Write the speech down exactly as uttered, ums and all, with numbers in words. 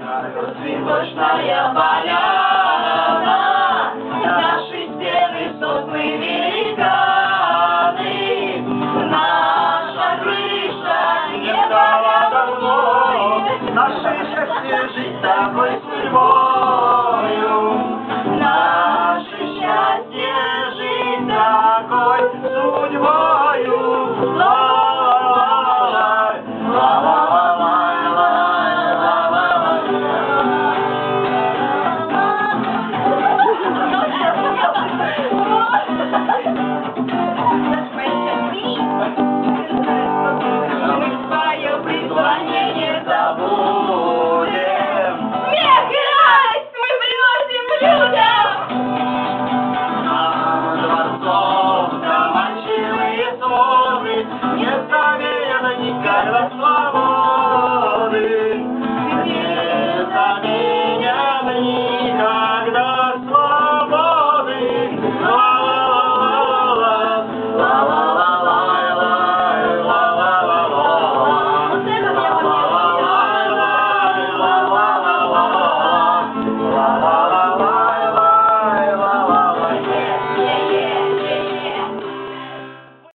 Цветочная поляна, наши стены сосны великаны, наша крыша не стала давно, наше счастье жить с тобой с любовью.